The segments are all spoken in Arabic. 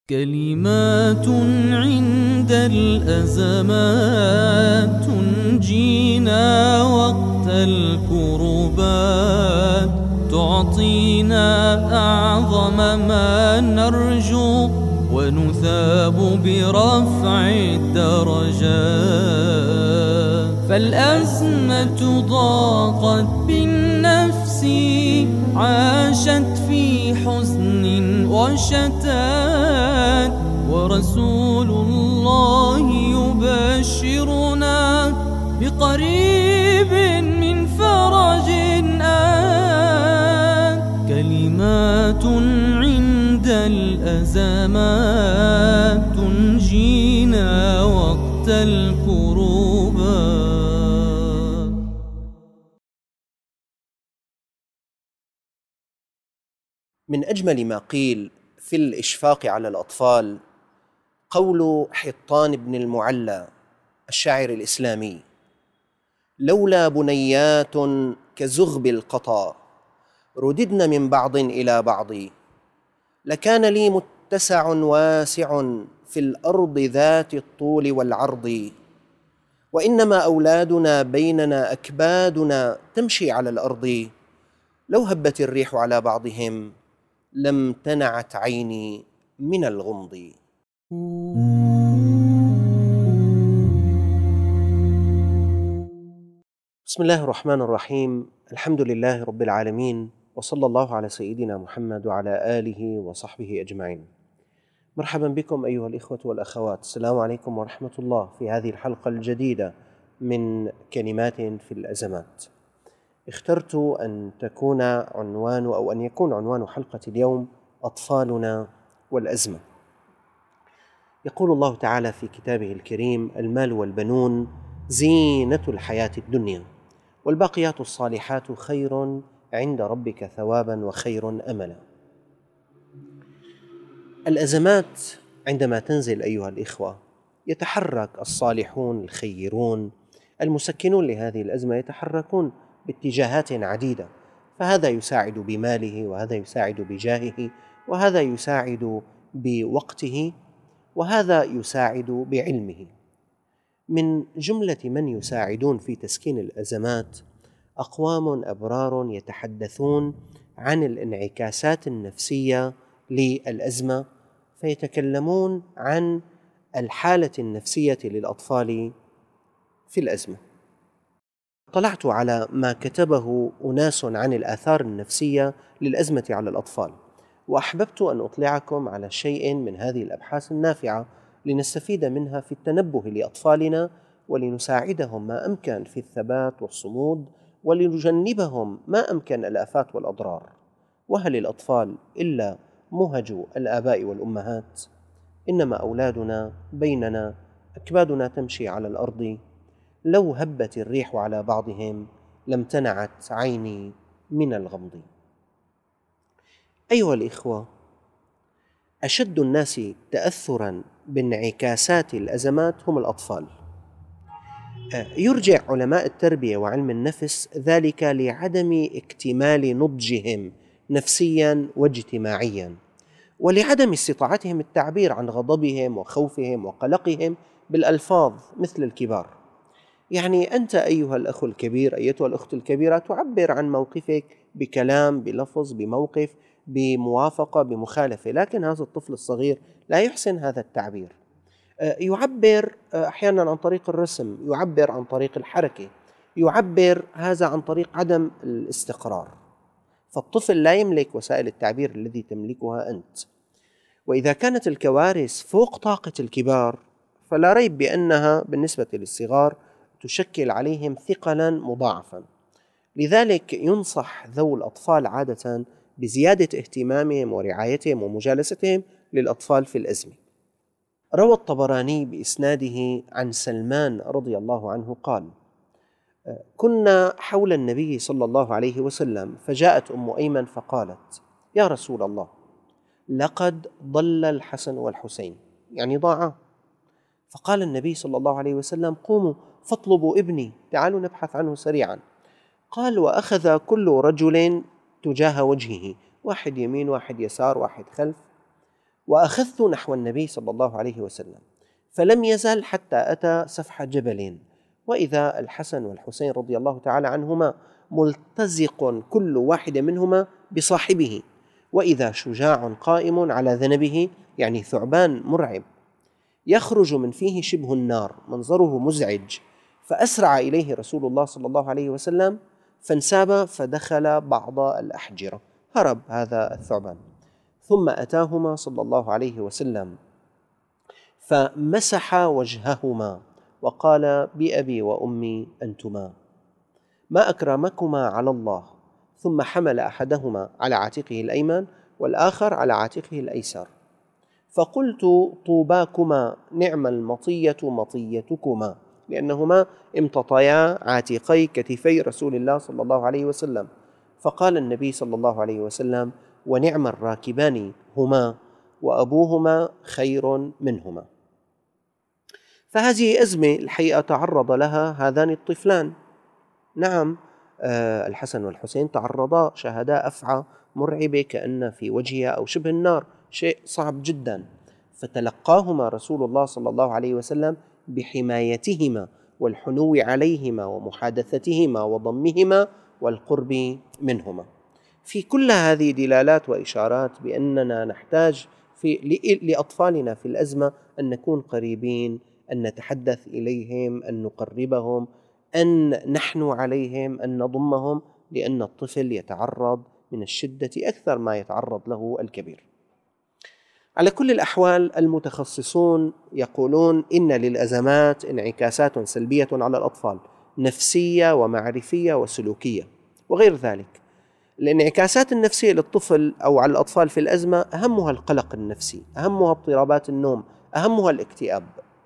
كلمات عند الأزمات تنجينا وقت الكربات، تعطينا أعظم ما نرجو ونثاب برفع الدرجات. فالأزمة ضاقت بالنفس، عاشت في حزن وشتات، ورسول الله يبشرنا بقريب من فرج آت. كلمات عند الأزمات تنجينا وقت الكروبات. من أجمل ما قيل في الإشفاق على الأطفال قول حطان بن المعلى الشاعر الإسلامي: لولا بنيات كزغب القطا رددن من بعض إلى بعض، لكان لي متسع واسع في الأرض ذات الطول والعرض، وإنما أولادنا بيننا أكبادنا تمشي على الأرض، لو هبت الريح على بعضهم لم تنعت عيني من الغمض. بسم الله الرحمن الرحيم، الحمد لله رب العالمين، وصلى الله على سيدنا محمد وعلى آله وصحبه أجمعين. مرحبا بكم أيها الإخوة والأخوات، السلام عليكم ورحمة الله في هذه الحلقة الجديدة من كلمات في الأزمات. اخترت أن تكون عنوان أو أن يكون عنوان حلقة اليوم أطفالنا والأزمة. يقول الله تعالى في كتابه الكريم: المال والبنون زينة الحياة الدنيا، والباقيات الصالحات خير عند ربك ثوابا وخير أملا. الأزمات عندما تنزل أيها الإخوة يتحرك الصالحون الخيرون المسكنون لهذه الأزمة، يتحركون باتجاهات عديدة، فهذا يساعد بماله، وهذا يساعد بجاهه، وهذا يساعد بوقته، وهذا يساعد بعلمه. من جملة من يساعدون في تسكين الأزمات أقوام أبرار يتحدثون عن الانعكاسات النفسية للأزمة، فيتكلمون عن الحالة النفسية للأطفال في الأزمة. طلعت على ما كتبه أناس عن الآثار النفسية للأزمة على الأطفال، وأحببت أن أطلعكم على شيء من هذه الأبحاث النافعة لنستفيد منها في التنبه لأطفالنا، ولنساعدهم ما أمكن في الثبات والصمود، ولنجنبهم ما أمكن الآفات والأضرار. وهل الأطفال إلا مهج الآباء والأمهات؟ إنما أولادنا بيننا أكبادنا تمشي على الأرض، لو هبت الريح على بعضهم لم تنعت عيني من الغمض. أيها الإخوة، أشد الناس تأثراً بانعكاسات الأزمات هم الأطفال. يرجع علماء التربية وعلم النفس ذلك لعدم اكتمال نضجهم نفسياً واجتماعياً، ولعدم استطاعتهم التعبير عن غضبهم وخوفهم وقلقهم بالألفاظ مثل الكبار. يعني أنت أيها الأخ الكبير، أيتها الأخت الكبيرة، تعبر عن موقفك بكلام، بلفظ، بموقف، بموافقة، بمخالفة، لكن هذا الطفل الصغير لا يحسن هذا التعبير. يعبر أحيانا عن طريق الرسم، يعبر عن طريق الحركة، يعبر هذا عن طريق عدم الاستقرار. فالطفل لا يملك وسائل التعبير الذي تملكها أنت. وإذا كانت الكوارث فوق طاقة الكبار فلا ريب بأنها بالنسبة للصغار تشكل عليهم ثقلا مضاعفا. لذلك ينصح ذوي الأطفال عادة بزيادة اهتمامهم ورعايتهم ومجالستهم للأطفال في الأزمة. روى الطبراني بإسناده عن سلمان رضي الله عنه قال: كنا حول النبي صلى الله عليه وسلم، فجاءت أم أيمن فقالت: يا رسول الله، لقد ضل الحسن والحسين، يعني ضاعا. فقال النبي صلى الله عليه وسلم: قوموا فاطلبوا ابني، تعالوا نبحث عنه سريعا. قال: وأخذ كل رجل تجاه وجهه، واحد يمين، واحد يسار، واحد خلف، وأخذت نحو النبي صلى الله عليه وسلم، فلم يزل حتى أتى سفح جبل، وإذا الحسن والحسين رضي الله تعالى عنهما ملتزق كل واحد منهما بصاحبه، وإذا شجاع قائم على ذنبه، يعني ثعبان مرعب يخرج من فيه شبه النار، منظره مزعج، فأسرع إليه رسول الله صلى الله عليه وسلم فانساب فدخل بعض الأحجرة، هرب هذا الثعبان. ثم أتاهما صلى الله عليه وسلم فمسح وجههما وقال: بأبي وأمي أنتما، ما أكرمكما على الله. ثم حمل أحدهما على عاتقه الأيمن والآخر على عاتقه الأيسر، فقلت: طوباكما، نعم المطية مطيتكما، لأنهما امتطيا عاتقي كتفي رسول الله صلى الله عليه وسلم. فقال النبي صلى الله عليه وسلم: ونعم الراكبان هما، وأبوهما خير منهما. فهذه أزمة الحقيقة تعرض لها هذان الطفلان. نعم، الحسن والحسين تعرضا، شهدا أفعى مرعبة كأن في وجهها أو شبه النار، شيء صعب جدا، فتلقاهما رسول الله صلى الله عليه وسلم بحمايتهما والحنو عليهما ومحادثتهما وضمهما والقرب منهما. في كل هذه دلالات وإشارات بأننا نحتاج لأطفالنا في الأزمة أن نكون قريبين، أن نتحدث إليهم، أن نقربهم، أن نحنو عليهم، أن نضمهم، لأن الطفل يتعرض من الشدة أكثر ما يتعرض له الكبير. على كل الأحوال المتخصصون يقولون إن للأزمات انعكاسات سلبية على الأطفال، نفسية ومعرفية وسلوكية وغير ذلك. الانعكاسات النفسية للطفل أو على الأطفال في الأزمة أهمها القلق النفسي، أهمها اضطرابات النوم، أهمها الاكتئاب.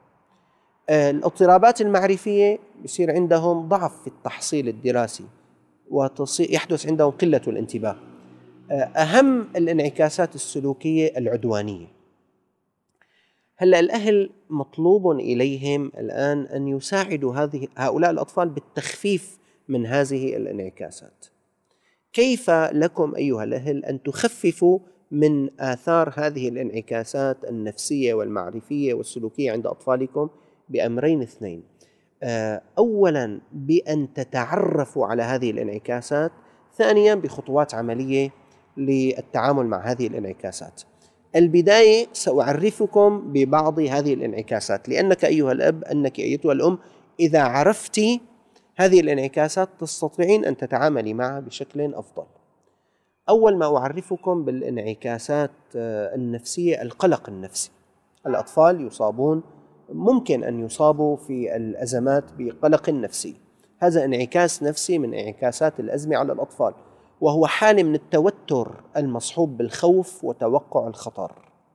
الاضطرابات المعرفية يصير عندهم ضعف في التحصيل الدراسي ويحدث عندهم قلة الانتباه. أهم الانعكاسات السلوكية العدوانية. هلأ الأهل مطلوب إليهم الآن أن يساعدوا هؤلاء الأطفال بالتخفيف من هذه الانعكاسات. كيف لكم أيها الأهل أن تخففوا من آثار هذه الانعكاسات النفسية والمعرفية والسلوكية عند أطفالكم؟ بأمرين اثنين: أولا بأن تتعرفوا على هذه الانعكاسات، ثانيا بخطوات عملية للتعامل مع هذه الانعكاسات. البداية سأعرفكم ببعض هذه الانعكاسات، لأنك أيها الأب، أنك أيتها الأم، إذا عرفت هذه الانعكاسات تستطيعين أن تتعاملي معها بشكل أفضل. أول ما أعرفكم بالانعكاسات النفسية القلق النفسي. الأطفال ممكن أن يصابوا في الأزمات بقلق نفسي، هذا انعكاس نفسي من انعكاسات الأزمة على الأطفال، وهو حالة من التوتر المصحوب بالخوف وتوقع الخطر.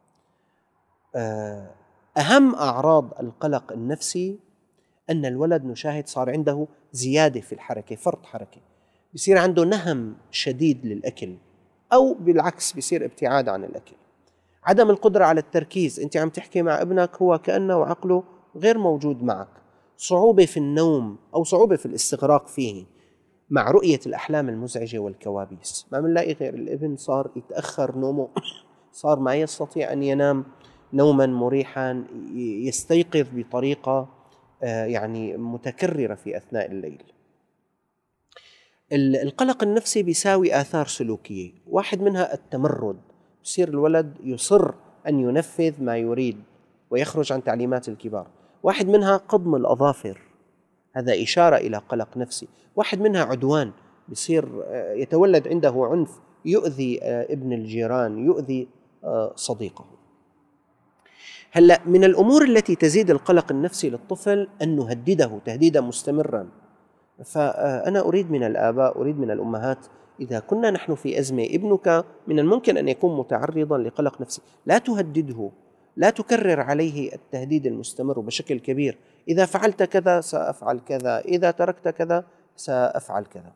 أهم أعراض القلق النفسي أن الولد نشاهد صار عنده زيادة في الحركة، فرط حركة، بيصير عنده نهم شديد للأكل، أو بالعكس بيصير ابتعاد عن الأكل. عدم القدرة على التركيز، أنت عم تحكي مع ابنك هو كأنه عقله غير موجود معك. صعوبة في النوم أو صعوبة في الاستغراق فيه، مع رؤية الأحلام المزعجة والكوابيس. ما بنلاقي غير الابن صار يتأخر نومه، صار ما يستطيع أن ينام نوما مريحا، يستيقظ بطريقة يعني متكررة في أثناء الليل. القلق النفسي بيساوي آثار سلوكية، واحد منها التمرد، يصير الولد يصر أن ينفذ ما يريد ويخرج عن تعليمات الكبار. واحد منها قضم الأظافر، هذا إشارة إلى قلق نفسي. واحد منها عدوان، يصير يتولد عنده عنف، يؤذي ابن الجيران، يؤذي صديقه. هلأ من الأمور التي تزيد القلق النفسي للطفل أن نهدده تهديدا مستمرا. فأنا أريد من الآباء، أريد من الأمهات، إذا كنا نحن في أزمة، ابنك من الممكن أن يكون متعرضا لقلق نفسي، لا تهدده، لا تكرر عليه التهديد المستمر بشكل كبير. إذا فعلت كذا سأفعل كذا، إذا تركت كذا سأفعل كذا.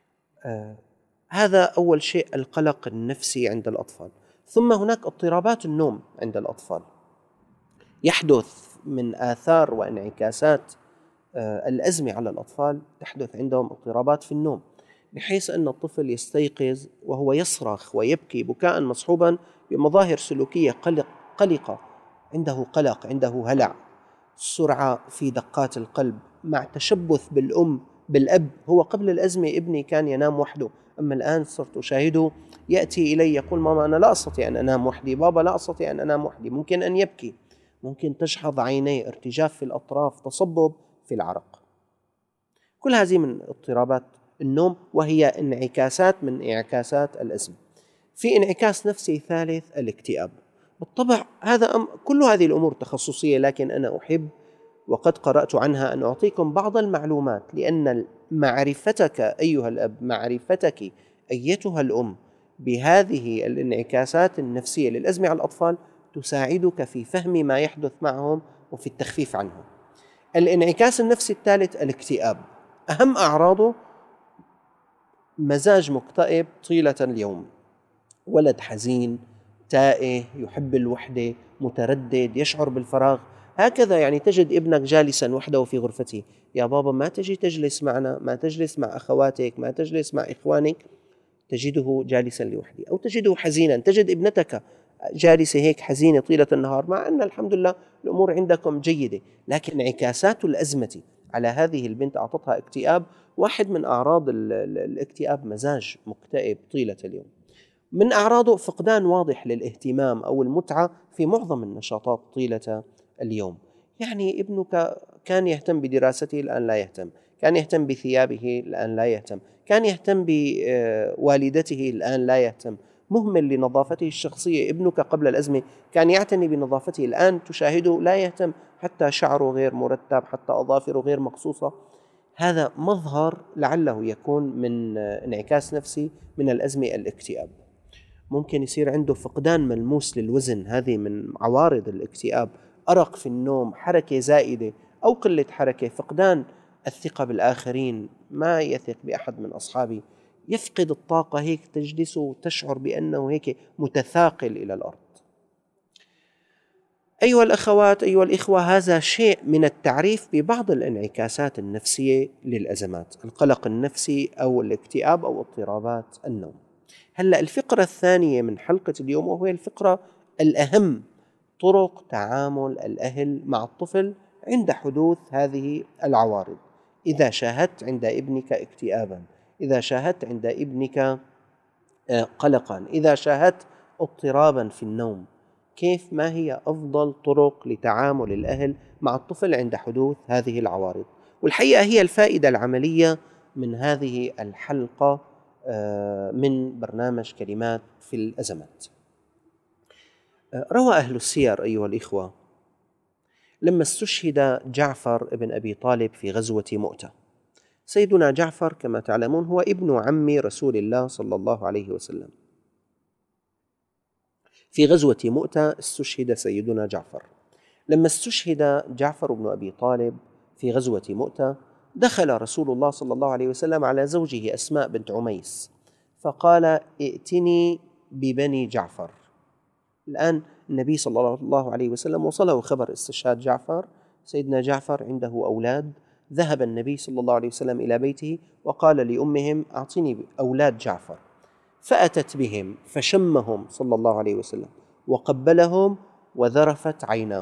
هذا أول شيء، القلق النفسي عند الأطفال. ثم هناك اضطرابات النوم عند الأطفال، يحدث من آثار وانعكاسات الأزمة على الأطفال، تحدث عندهم اضطرابات في النوم، بحيث أن الطفل يستيقظ وهو يصرخ ويبكي بكاء مصحوبا بمظاهر سلوكية قلقة، عنده قلق، عنده هلع، سرعة في دقات القلب، مع تشبث بالأب. هو قبل الأزمة ابني كان ينام وحده، أما الآن صرت أشاهده يأتي إلي يقول ماما أنا لا أستطيع أن أنام وحدي، بابا لا أستطيع أن أنام وحدي. ممكن أن يبكي، ممكن تشحظ عينيه، ارتجاف في الأطراف، تصبب في العرق. كل هذه من اضطرابات النوم، وهي انعكاسات من انعكاسات الأزمة. في انعكاس نفسي ثالث، الاكتئاب. بالطبع كل هذه الأمور تخصصية، لكن أنا أحب وقد قرأت عنها أن أعطيكم بعض المعلومات، لأن معرفتك أيها الأب، معرفتك أيتها الأم بهذه الانعكاسات النفسية للأزمة على الأطفال تساعدك في فهم ما يحدث معهم وفي التخفيف عنه. الانعكاس النفسي الثالث الاكتئاب، أهم أعراضه مزاج مكتئب طيلة اليوم، ولد حزين، تائه، يحب الوحدة، متردد، يشعر بالفراغ. هكذا يعني تجد ابنك جالسا وحده في غرفته، يا بابا ما تجي تجلس معنا، ما تجلس مع أخواتك، ما تجلس مع إخوانك، تجده جالسا لوحده. أو تجده حزينا، تجد ابنتك جالسة هيك حزينة طيلة النهار، مع أن الحمد لله الأمور عندكم جيدة، لكن انعكاسات الأزمة على هذه البنت أعطتها اكتئاب. واحد من أعراض الاكتئاب مزاج مكتئب طيلة اليوم. من أعراضه فقدان واضح للاهتمام أو المتعة في معظم النشاطات طيلة اليوم. يعني ابنك كان يهتم بدراسته الآن لا يهتم، كان يهتم بثيابه الآن لا يهتم، كان يهتم بوالدته الآن لا يهتم، مهمل لنظافته الشخصية. ابنك قبل الأزمة كان يعتني بنظافته، الآن تشاهده لا يهتم، حتى شعره غير مرتب، حتى أظافره غير مقصوصة. هذا مظهر لعله يكون من انعكاس نفسي من الأزمة الاكتئاب. ممكن يصير عنده فقدان ملموس للوزن، هذه من عوارض الاكتئاب. أرق في النوم، حركة زائدة أو قلة حركة، فقدان الثقة بالآخرين، ما يثق بأحد من أصحابه، يفقد الطاقة، هيك تجلسه وتشعر بأنه هيك متثاقل إلى الأرض. أيها الأخوات، أيها الإخوة، هذا شيء من التعريف ببعض الانعكاسات النفسية للأزمات، القلق النفسي أو الاكتئاب أو اضطرابات النوم. هلأ الفقرة الثانية من حلقة اليوم، وهي الفقرة الأهم، طرق تعامل الأهل مع الطفل عند حدوث هذه العوارض. إذا شاهدت عند ابنك اكتئابا، إذا شاهدت عند ابنك قلقا، إذا شاهدت اضطرابا في النوم، ما هي أفضل طرق لتعامل الأهل مع الطفل عند حدوث هذه العوارض؟ والحقيقة هي الفائدة العملية من هذه الحلقة من برنامج كلمات في الأزمات. روى أهل السير أيها الإخوة لما استشهد جعفر ابن أبي طالب في غزوة مؤتة. سيدنا جعفر كما تعلمون هو ابن عم رسول الله صلى الله عليه وسلم. في غزوة مؤتة استشهد سيدنا جعفر. لما استشهد جعفر بن أبي طالب في غزوة مؤتة، دخل رسول الله صلى الله عليه وسلم على زوجه أسماء بنت عميس فقال: ائتني ببني جعفر. الآن النبي صلى الله عليه وسلم وصله خبر استشهاد جعفر. سيدنا جعفر عنده أولاد، ذهب النبي صلى الله عليه وسلم إلى بيته وقال لأمهم: أعطني أولاد جعفر. فأتت بهم فشمهم صلى الله عليه وسلم وقبلهم وذرفت عيناه.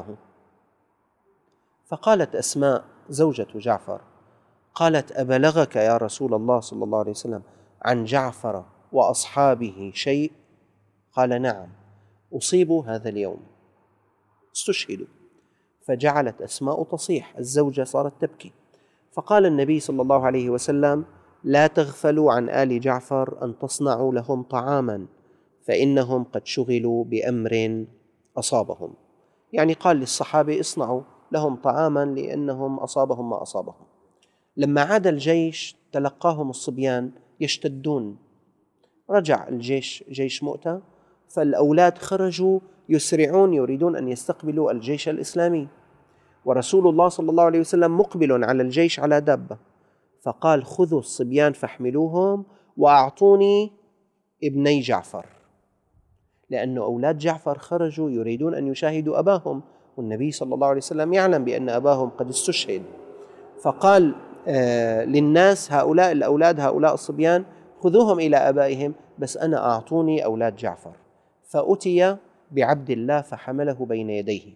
فقالت أسماء زوجة جعفر، قالت: أبلغك يا رسول الله صلى الله عليه وسلم عن جعفر وأصحابه شيء؟ قال: نعم، أصيبوا هذا اليوم، استشهدوا. فجعلت أسماء تصيح، الزوجة صارت تبكي. فقال النبي صلى الله عليه وسلم: لا تغفلوا عن آل جعفر أن تصنعوا لهم طعاما، فإنهم قد شغلوا بأمر أصابهم. يعني قال للصحابة: اصنعوا لهم طعاما لأنهم أصابهم ما أصابهم. لما عاد الجيش تلقاهم الصبيان يشتدون. رجع الجيش، جيش مؤتة، فالأولاد خرجوا يسرعون يريدون أن يستقبلوا الجيش الإسلامي، ورسول الله صلى الله عليه وسلم مقبل على الجيش على دابة. فقال: خذوا الصبيان فاحملوهم وأعطوني ابني جعفر، لأن أولاد جعفر خرجوا يريدون أن يشاهدوا أباهم، والنبي صلى الله عليه وسلم يعلم بأن أباهم قد استشهد. فقال للناس: هؤلاء الأولاد، هؤلاء الصبيان، خذوهم إلى أبائهم، بس أنا أعطوني أولاد جعفر. فأتي بعبد الله فحمله بين يديه.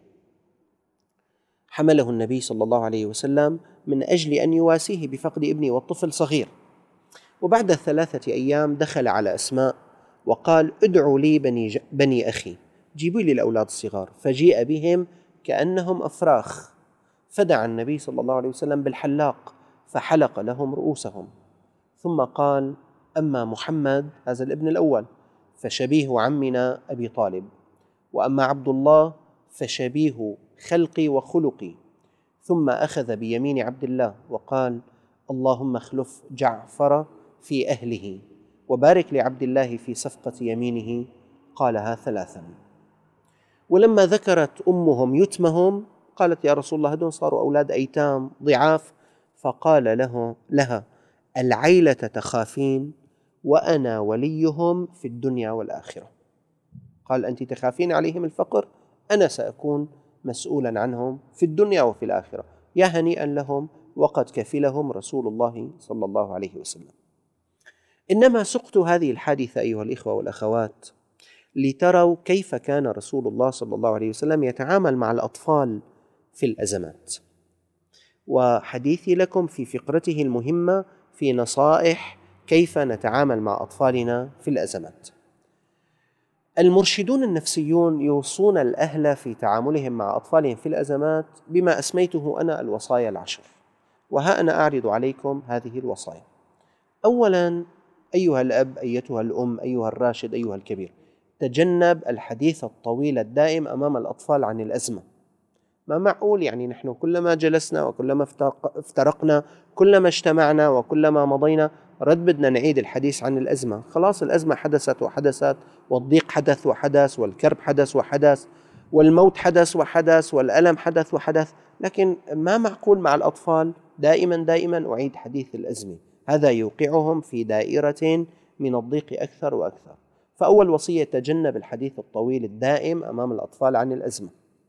حمله النبي صلى الله عليه وسلم من أجل أن يواسيه بفقد ابنه، والطفل صغير. وبعد 3 أيام دخل على أسماء وقال: ادعوا لي بني أخي، جيبوا لي الأولاد الصغار. فجيء بهم كأنهم أفراخ، فدعا النبي صلى الله عليه وسلم بالحلاق فحلق لهم رؤوسهم، ثم قال: أما محمد، هذا الابن الأول، فشبيه عمنا أبي طالب، وأما عبد الله فشبيه خلقي وخلقي. ثم أخذ بيمين عبد الله وقال: اللهم اخلف جعفر في أهله وبارك لعبد الله في صفقة يمينه. قالها 3. ولما ذكرت أمهم يتمهم قالت: يا رسول الله، هدول صاروا أولاد أيتام ضعاف. فقال لها: العيلة تخافين وأنا وليهم في الدنيا والآخرة. قال: أنت تخافين عليهم الفقر، أنا سأكون مسؤولا عنهم في الدنيا وفي الآخرة. يا هنيئا لهم، وقد كفلهم رسول الله صلى الله عليه وسلم. إنما سقت هذه الحادثة أيها الإخوة والأخوات لتروا كيف كان رسول الله صلى الله عليه وسلم يتعامل مع الأطفال في الأزمات. وحديثي لكم في فقرته المهمة في نصائح كيف نتعامل مع أطفالنا في الأزمات. المرشدون النفسيون يوصون الأهل في تعاملهم مع أطفالهم في الأزمات بما أسميته أنا الوصايا 10، وها أنا أعرض عليكم هذه الوصايا. أولا، أيها الأب، أيتها الأم، أيها الراشد، أيها الكبير، تجنب الحديث الطويل الدائم أمام الأطفال عن الأزمة. ما معقول يعني نحن كلما جلسنا وكلما افترقنا، كلما اجتمعنا وكلما مضينا، رد بدنا نعيد الحديث عن الأزمة. خلاص الأزمة حدثت وحدثت، والضيق حدث وحدث، والكرب حدث وحدث، والموت حدث وحدث، والألم حدث وحدث. لكن ما معقول مع الأطفال دائما أعيد حديث الأزمة. هذا يوقعهم في دائرة من الضيق أكثر وأكثر. فأول وصية: تجنب الحديث الطويل الدائم أمام الأطفال عن الأزمة.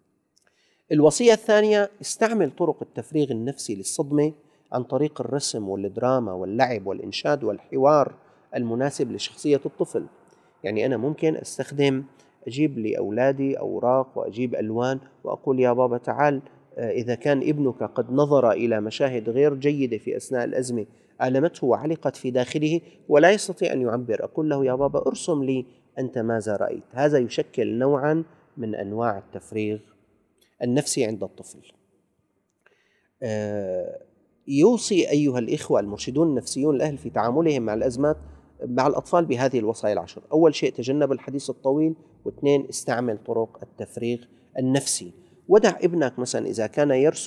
الوصية الثانية: استعمل طرق التفريغ النفسي للصدمة عن طريق الرسم والدراما واللعب والإنشاد والحوار المناسب لشخصية الطفل. يعني أنا ممكن أجيب لأولادي أوراق وأجيب ألوان وأقول: يا بابا تعال، إذا كان ابنك قد نظر إلى مشاهد غير جيدة في أثناء الأزمة ألمته وعلقت في داخله ولا يستطيع أن يعبر، أقول له: يا بابا ارسم لي أنت ماذا رأيت. هذا يشكل نوعا من أنواع التفريغ النفسي عند الطفل. يوصي أيها الإخوة المرشدون النفسيون الأهل في تعاملهم مع الأزمات مع الأطفال بهذه الوصايا 10. أول شيء: تجنب الحديث الطويل. 2: استعمل طرق التفريغ النفسي. ودع ابنك مثلا إذا كان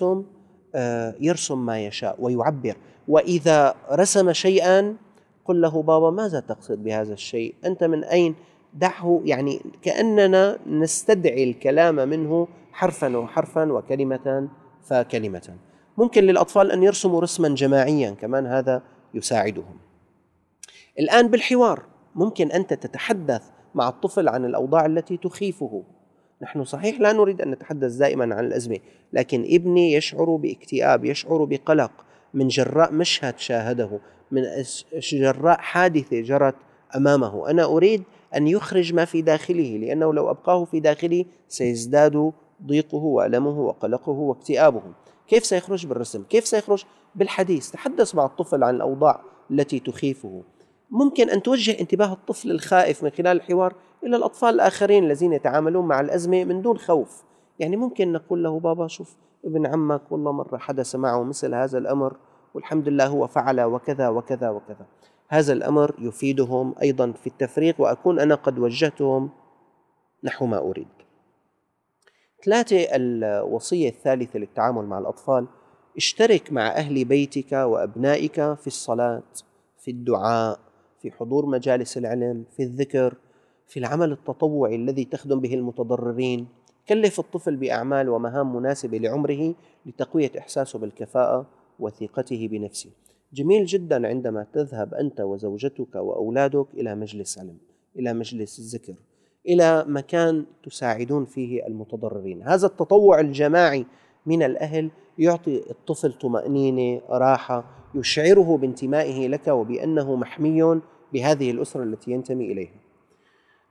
يرسم ما يشاء ويعبر، وإذا رسم شيئا قل له: بابا ماذا تقصد بهذا الشيء؟ أنت من أين؟ دعه، يعني كأننا نستدعي الكلام منه حرفا وحرفا وكلمة فكلمة. ممكن للأطفال أن يرسموا رسما جماعيا كمان، هذا يساعدهم. الآن بالحوار ممكن أنت تتحدث مع الطفل عن الأوضاع التي تخيفه. نحن صحيح لا نريد أن نتحدث دائما عن الأزمة، لكن ابني يشعر باكتئاب، يشعر بقلق من جراء مشهد شاهده، من جراء حادثة جرت أمامه. أنا أريد أن يخرج ما في داخله، لأنه لو أبقاه في داخله سيزداد ضيقه وألمه وقلقه واكتئابه. كيف سيخرج؟ بالرسم. كيف سيخرج؟ بالحديث. تحدث مع الطفل عن الأوضاع التي تخيفه. ممكن أن توجه انتباه الطفل الخائف من خلال الحوار إلى الأطفال الآخرين الذين يتعاملون مع الأزمة من دون خوف. يعني ممكن نقول له: بابا شوف، ابن عمك والله مرة حدث معه مثل هذا الأمر، والحمد لله هو فعل وكذا وكذا وكذا. هذا الأمر يفيدهم أيضا في التفريغ، وأكون أنا قد وجهتهم نحو ما أريد. 3: الوصية الثالثة للتعامل مع الأطفال: اشترك مع أهل بيتك وأبنائك في الصلاة، في الدعاء، في حضور مجالس العلم، في الذكر، في العمل التطوعي الذي تخدم به المتضررين. كلف الطفل بأعمال ومهام مناسبة لعمره لتقوية إحساسه بالكفاءة وثقته بنفسه. جميل جدا عندما تذهب أنت وزوجتك وأولادك إلى مجلس علم، إلى مجلس الذكر، إلى مكان تساعدون فيه المتضررين. هذا التطوع الجماعي من الأهل يعطي الطفل طمأنينة، راحة، يشعره بانتمائه لك وبأنه محمي بهذه الأسرة التي ينتمي إليها.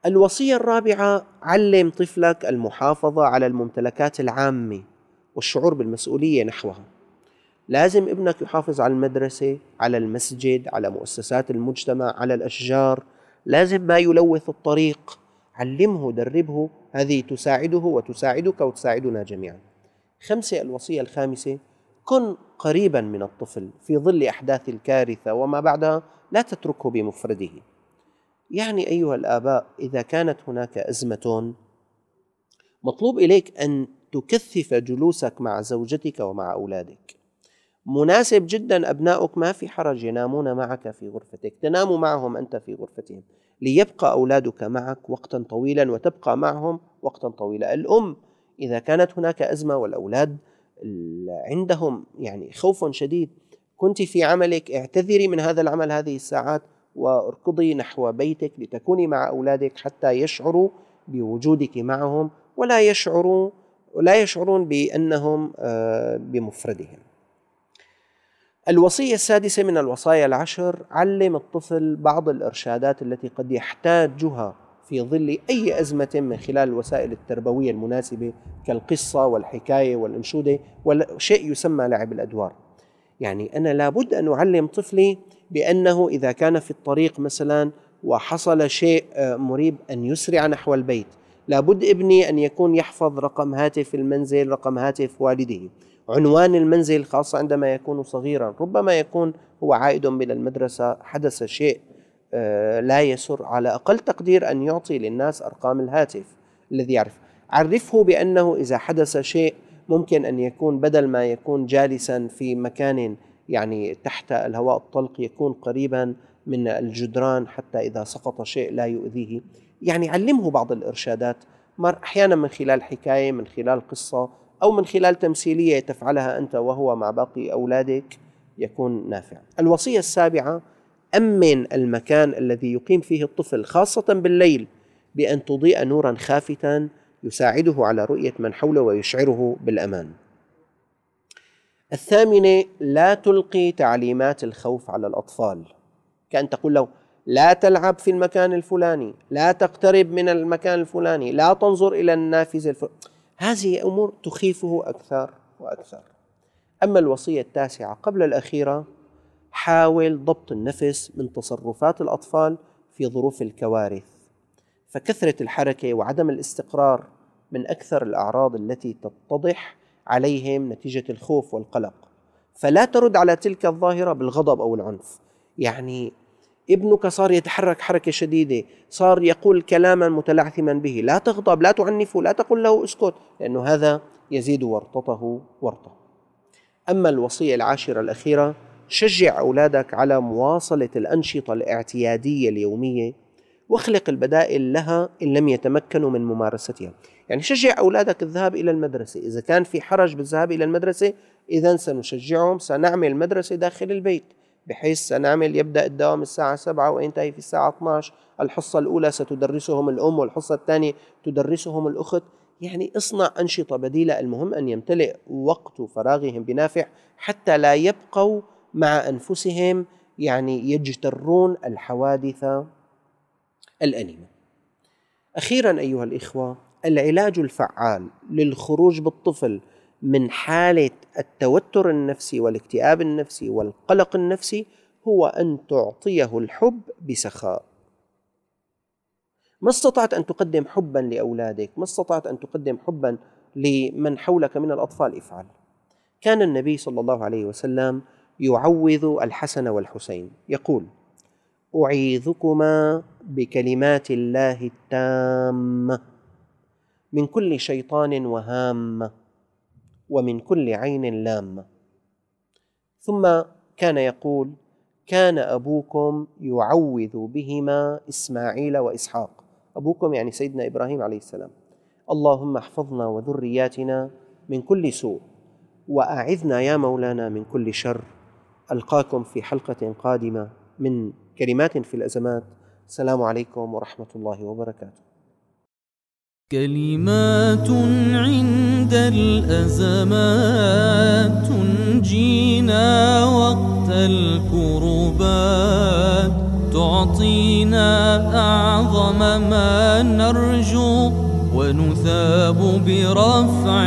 الوصية الرابعة: علم طفلك المحافظة على الممتلكات العامة والشعور بالمسؤولية نحوها. لازم ابنك يحافظ على المدرسة، على المسجد، على مؤسسات المجتمع، على الأشجار. لازم ما يلوث الطريق. علمه، دربه، هذه تساعده وتساعدك وتساعدنا جميعا. 5. الوصية الخامسة: كن قريبا من الطفل في ظل أحداث الكارثة وما بعدها، لا تتركه بمفرده. يعني أيها الآباء، إذا كانت هناك أزمة، مطلوب إليك أن تكثف جلوسك مع زوجتك ومع أولادك. مناسب جدا أبنائك ما في حرج ينامون معك في غرفتك، تنام معهم أنت في غرفتهم، ليبقى أولادك معك وقتا طويلا وتبقى معهم وقتا طويلا. الأم إذا كانت هناك أزمة والأولاد عندهم يعني خوف شديد، كنت في عملك، اعتذري من هذا العمل هذه الساعات واركضي نحو بيتك لتكوني مع أولادك حتى يشعروا بوجودك معهم ولا يشعرون بأنهم بمفردهم. الوصية السادسة من الوصايا العشر: علم الطفل بعض الإرشادات التي قد يحتاجها في ظل أي أزمة من خلال الوسائل التربوية المناسبة كالقصة والحكاية والأنشودة وشيء يسمى لعب الأدوار. يعني أنا لابد أن أعلم طفلي بأنه إذا كان في الطريق مثلا وحصل شيء مريب أن يسرع نحو البيت. لابد ابني أن يكون يحفظ رقم هاتف المنزل، رقم هاتف والده، عنوان المنزل، خاصة عندما يكون صغيرا. ربما يكون هو عائد من المدرسة، حدث شيء لا يسر، على أقل تقدير أن يعطي للناس أرقام الهاتف الذي يعرف. عرفه بأنه إذا حدث شيء ممكن أن يكون بدل ما يكون جالسا في مكان يعني تحت الهواء الطلق، يكون قريبا من الجدران حتى إذا سقط شيء لا يؤذيه. يعني علمه بعض الإرشادات، أحيانا من خلال حكاية، من خلال قصة، أو من خلال تمثيلية تفعلها أنت وهو مع باقي أولادك، يكون نافع. الوصية السابعة: أمن المكان الذي يقيم فيه الطفل خاصة بالليل بأن تضيء نورا خافتا يساعده على رؤية من حوله ويشعره بالأمان. 8: لا تلقي تعليمات الخوف على الأطفال، كأن تقول له لا تلعب في المكان الفلاني، لا تقترب من المكان الفلاني، لا تنظر إلى النافذة الفلانية. هذه أمور تخيفه أكثر وأكثر. أما الوصية التاسعة قبل الأخيرة: حاول ضبط النفس من تصرفات الأطفال في ظروف الكوارث، فكثرة الحركة وعدم الاستقرار من أكثر الأعراض التي تتضح عليهم نتيجة الخوف والقلق. فلا ترد على تلك الظاهرة بالغضب أو العنف. يعني ابنك صار يتحرك حركة شديدة، صار يقول كلاما متلعثما به، لا تغضب، لا تعنفه، لا تقل له اسكت، لأنه هذا يزيد ورطته ورطة. أما الوصية العاشرة الأخيرة: شجع أولادك على مواصلة الأنشطة الاعتيادية اليومية واخلق البدائل لها إن لم يتمكنوا من ممارستها. يعني شجع أولادك الذهاب إلى المدرسة، إذا كان في حرج بالذهاب إلى المدرسة إذن سنشجعهم، سنعمل مدرسة داخل البيت، بحيث سنعمل يبدأ الدوام الساعة 7 وينتهي في الساعة 12. الحصة الأولى ستدرسهم الأم والحصة الثانية تدرسهم الأخت. يعني اصنع أنشطة بديلة. المهم أن يمتلئ وقت فراغهم بنافع حتى لا يبقوا مع أنفسهم يعني يجترون الحوادث الأليمة. أخيرا أيها الإخوة، العلاج الفعال للخروج بالطفل من حالة التوتر النفسي والاكتئاب النفسي والقلق النفسي هو أن تعطيه الحب بسخاء. ما استطعت أن تقدم حبا لأولادك، ما استطعت أن تقدم حبا لمن حولك من الأطفال، افعل. كان النبي صلى الله عليه وسلم يعوذ الحسن والحسين يقول: أعيذكما بكلمات الله التامة من كل شيطان وهامة ومن كل عين لامة. ثم كان يقول: كان أبوكم يعوذ بهما إسماعيل وإسحاق. أبوكم يعني سيدنا إبراهيم عليه السلام. اللهم احفظنا وذرياتنا من كل سوء وأعذنا يا مولانا من كل شر. ألقاكم في حلقة قادمة من كلمات في الأزمات. السلام عليكم ورحمة الله وبركاته. كلمات عند الأزمات تنجينا وقت الكربات، تعطينا أعظم ما نرجو ونثاب برفع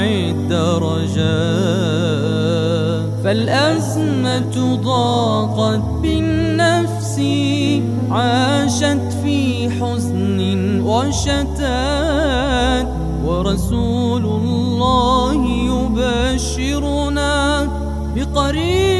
الدرجات. فالأزمة ضاقت بالنفس عاشت في حزن وشتات، ورسول الله يبشرنا بقريب